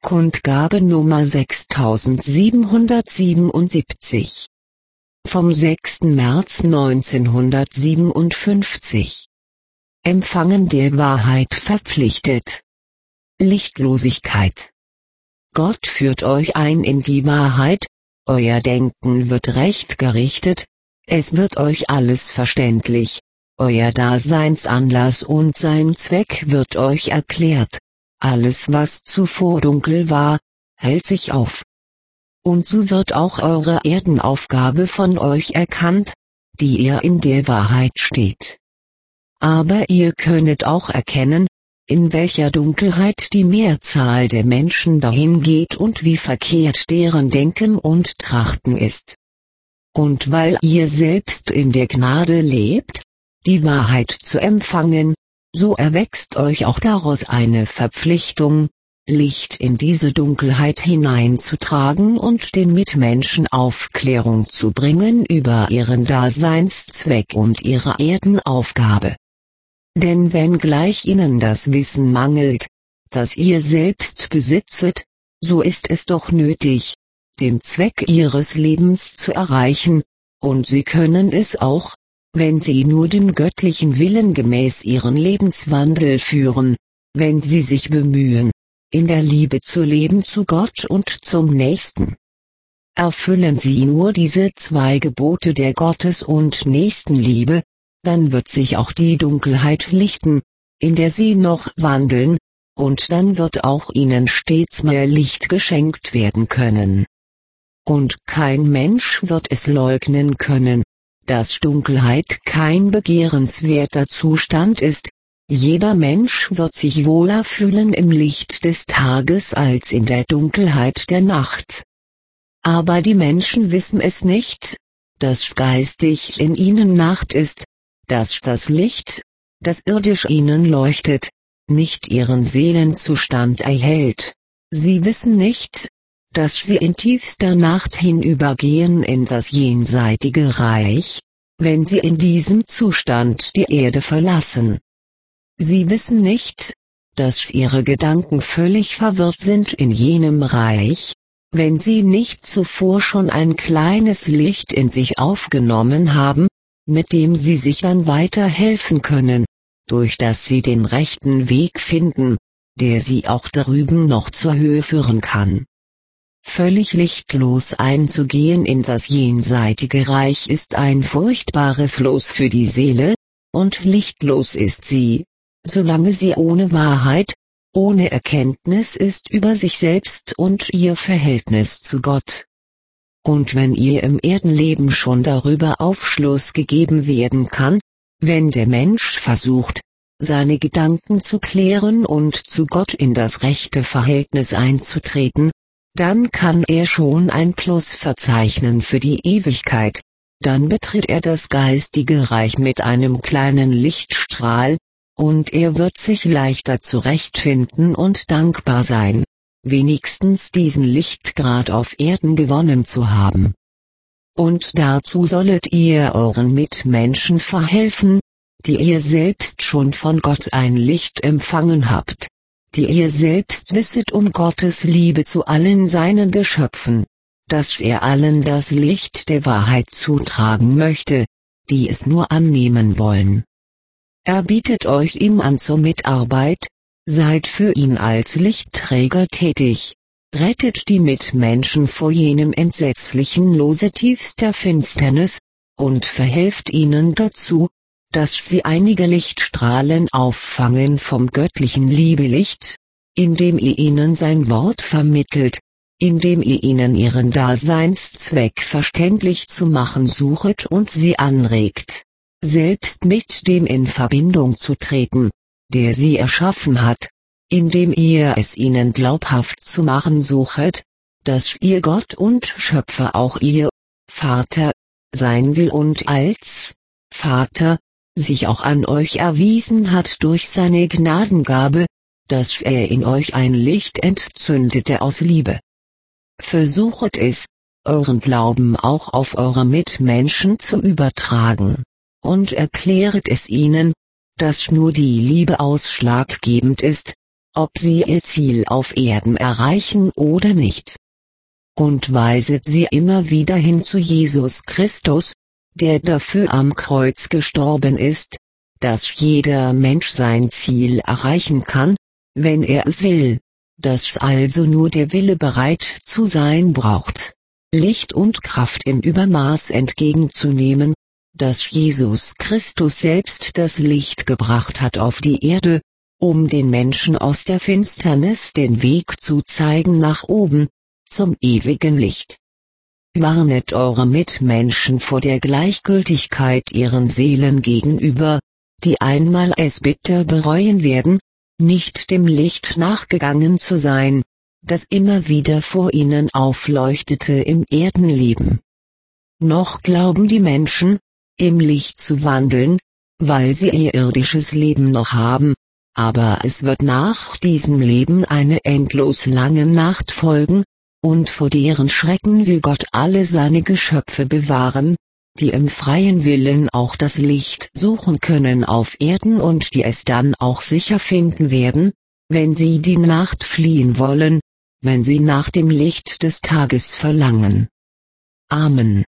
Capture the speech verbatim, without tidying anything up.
Kundgabe Nummer sechstausendsiebenhundertsiebenundsiebzig. Vom sechsten März neunzehnhundertsiebenundfünfzig. Empfangen der Wahrheit verpflichtet. Lichtlosigkeit. Gott führt euch ein in die Wahrheit, euer Denken wird recht gerichtet, es wird euch alles verständlich, euer Daseinsanlass und sein Zweck wird euch erklärt. Alles was zuvor dunkel war, hält sich auf. Und so wird auch eure Erdenaufgabe von euch erkannt, die ihr in der Wahrheit steht. Aber ihr könnet auch erkennen, in welcher Dunkelheit die Mehrzahl der Menschen dahingeht und wie verkehrt deren Denken und Trachten ist. Und weil ihr selbst in der Gnade lebt, die Wahrheit zu empfangen, so erwächst euch auch daraus eine Verpflichtung, Licht in diese Dunkelheit hineinzutragen und den Mitmenschen Aufklärung zu bringen über ihren Daseinszweck und ihre Erdenaufgabe. Denn wenngleich ihnen das Wissen mangelt, das ihr selbst besitzet, so ist es doch nötig, den Zweck ihres Lebens zu erreichen, und sie können es auch, wenn sie nur dem göttlichen Willen gemäß ihren Lebenswandel führen, wenn sie sich bemühen, in der Liebe zu leben zu Gott und zum Nächsten. Erfüllen sie nur diese zwei Gebote der Gottes- und Nächstenliebe, dann wird sich auch die Dunkelheit lichten, in der sie noch wandeln, und dann wird auch ihnen stets mehr Licht geschenkt werden können. Und kein Mensch wird es leugnen können, dass Dunkelheit kein begehrenswerter Zustand ist. Jeder Mensch wird sich wohler fühlen im Licht des Tages als in der Dunkelheit der Nacht. Aber die Menschen wissen es nicht, dass geistig in ihnen Nacht ist, dass das Licht, das irdisch ihnen leuchtet, nicht ihren Seelenzustand erhält. Sie wissen nicht, dass sie in tiefster Nacht hinübergehen in das jenseitige Reich, wenn sie in diesem Zustand die Erde verlassen. Sie wissen nicht, dass ihre Gedanken völlig verwirrt sind in jenem Reich, wenn sie nicht zuvor schon ein kleines Licht in sich aufgenommen haben, mit dem sie sich dann weiterhelfen können, durch das sie den rechten Weg finden, der sie auch drüben noch zur Höhe führen kann. Völlig lichtlos einzugehen in das jenseitige Reich ist ein furchtbares Los für die Seele, und lichtlos ist sie, solange sie ohne Wahrheit, ohne Erkenntnis ist über sich selbst und ihr Verhältnis zu Gott. Und wenn ihr im Erdenleben schon darüber Aufschluss gegeben werden kann, wenn der Mensch versucht, seine Gedanken zu klären und zu Gott in das rechte Verhältnis einzutreten, dann kann er schon ein Plus verzeichnen für die Ewigkeit, dann betritt er das geistige Reich mit einem kleinen Lichtstrahl, und er wird sich leichter zurechtfinden und dankbar sein, wenigstens diesen Lichtgrad auf Erden gewonnen zu haben. Und dazu sollet ihr euren Mitmenschen verhelfen, die ihr selbst schon von Gott ein Licht empfangen habt, die ihr selbst wisset um Gottes Liebe zu allen seinen Geschöpfen, dass er allen das Licht der Wahrheit zutragen möchte, die es nur annehmen wollen. Er bietet euch ihm an zur Mitarbeit, seid für ihn als Lichtträger tätig, rettet die Mitmenschen vor jenem entsetzlichen Lose tiefster Finsternis, und verhelft ihnen dazu, dass sie einige Lichtstrahlen auffangen vom göttlichen Liebelicht, indem ihr ihnen sein Wort vermittelt, indem ihr ihnen ihren Daseinszweck verständlich zu machen suchet und sie anregt, selbst mit dem in Verbindung zu treten, der sie erschaffen hat, indem ihr es ihnen glaubhaft zu machen suchet, dass ihr Gott und Schöpfer auch ihr Vater sein will und als Vater sich auch an euch erwiesen hat durch seine Gnadengabe, dass er in euch ein Licht entzündete aus Liebe. Versuchet es, euren Glauben auch auf eure Mitmenschen zu übertragen, und erkläret es ihnen, dass nur die Liebe ausschlaggebend ist, ob sie ihr Ziel auf Erden erreichen oder nicht. Und weiset sie immer wieder hin zu Jesus Christus, der dafür am Kreuz gestorben ist, dass jeder Mensch sein Ziel erreichen kann, wenn er es will, dass also nur der Wille bereit zu sein braucht, Licht und Kraft im Übermaß entgegenzunehmen, dass Jesus Christus selbst das Licht gebracht hat auf die Erde, um den Menschen aus der Finsternis den Weg zu zeigen nach oben, zum ewigen Licht. Warnet eure Mitmenschen vor der Gleichgültigkeit ihren Seelen gegenüber, die einmal es bitter bereuen werden, nicht dem Licht nachgegangen zu sein, das immer wieder vor ihnen aufleuchtete im Erdenleben. Noch glauben die Menschen, im Licht zu wandeln, weil sie ihr irdisches Leben noch haben, aber es wird nach diesem Leben eine endlos lange Nacht folgen, und vor deren Schrecken will Gott alle seine Geschöpfe bewahren, die im freien Willen auch das Licht suchen können auf Erden und die es dann auch sicher finden werden, wenn sie die Nacht fliehen wollen, wenn sie nach dem Licht des Tages verlangen. Amen.